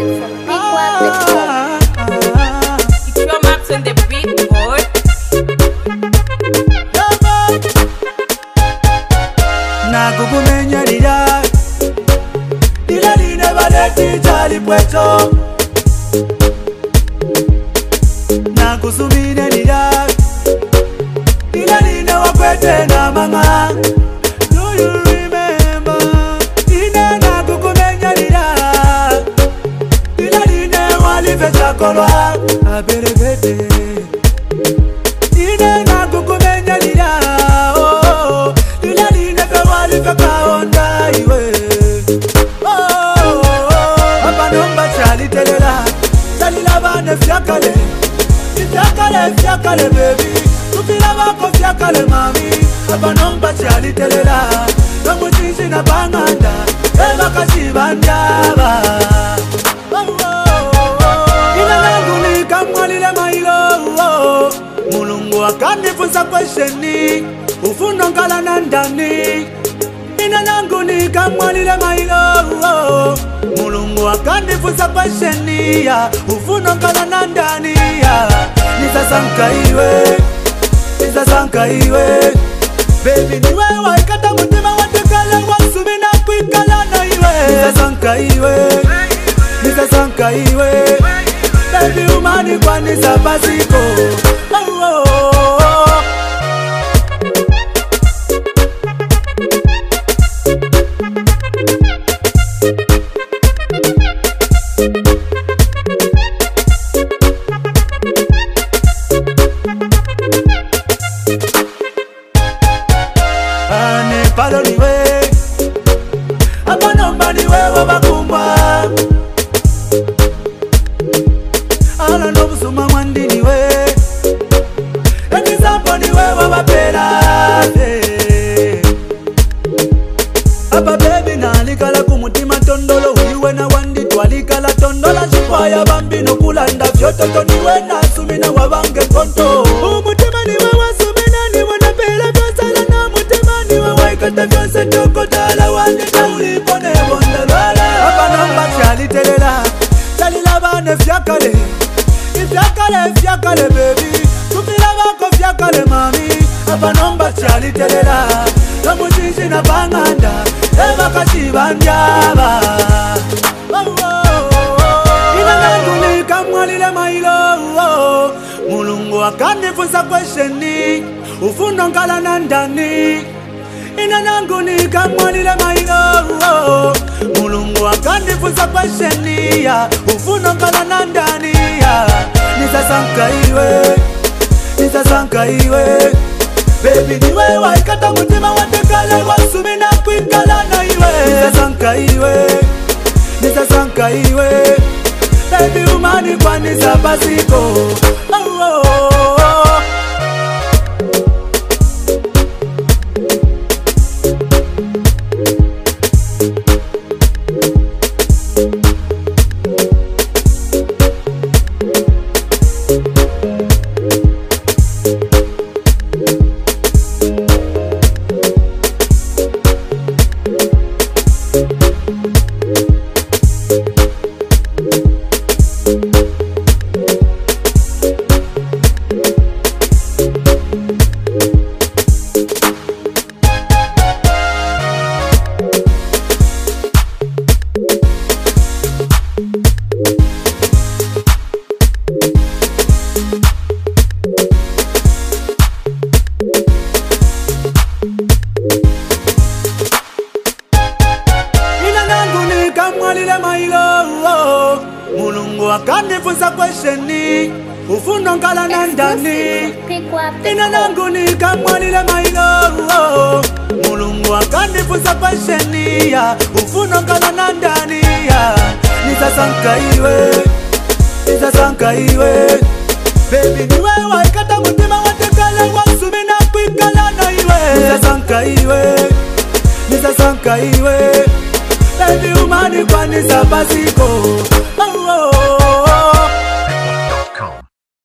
It's your Max on the beat, boy. Nakukumenya dida Dida dine baleti jali pweto Nakusumine dida Dida dine wakwete na manga. Do you remember? Dine nakukumenya dida Dida dine walife chakolwa Aberebete Dine nakukumenya dida Kaonda iwe Abanomba chali telela Chalila bane fiakale Fiakale baby Kupila bako fiakale mami Abanomba chali telela Namu chichi na banganda Eba kashibanjaba Ina nangu ni kamwalile mailo Mulungu akanifunza kwesheni Ufuno nkala nandani Ina nangu ni kamwalile mailo Mulungu akanifunza kwesheni Ufuno nkala nandani Nisasanka iwe Baby niwe waikata mutima watekale Wasumina kuikala na iwe Nisasanka iwe Baby umani kwa nisabasiko Palo niwe Abanomba niwe wabakumba Ala nobusuma mwandi niwe Ekizampo niwe wabapera Aba baby nalikala kumutima tondolo Uliwe na wandi twalikala tondola Chupaya bambino kulanda vyototo niwe nasumina wabange konto Umutima niwe wasumina niwe napela vyosala na mutima niwe waikata vyose toko tala wande tauli pone bonde lwala Abanomba chali telela Chalila bane fiakale Fiakale baby Kupila bako fiakale mami Abanomba chali telela Namu chichi na banganda Eba kashibanjaba Ina nangu ni kamwalile mailo Mulungu akanifunza kwesheni Ufuno nkala nandani Ina nangu ni kamwalile mailo Mulungu akanifunza kwesheni Ufuno nkala nandani Nisasanka iwe Baby niwe waikata mutima watekale Wasumina kuikala na iwe Nisasanka iwe Baby umani kwa nisabasiko Mulungu akanifunza kwesheni Ufuno nkala nandani Ina nangu ni kamwalile mailo Mulungu akanifunza kwesheni Ufuno nkala nandani Nisasanka iwe Baby niwe waikata mutima watekale Wasumina kuikala na iwe Nisasanka iwe Baby umani kwa nisabasiko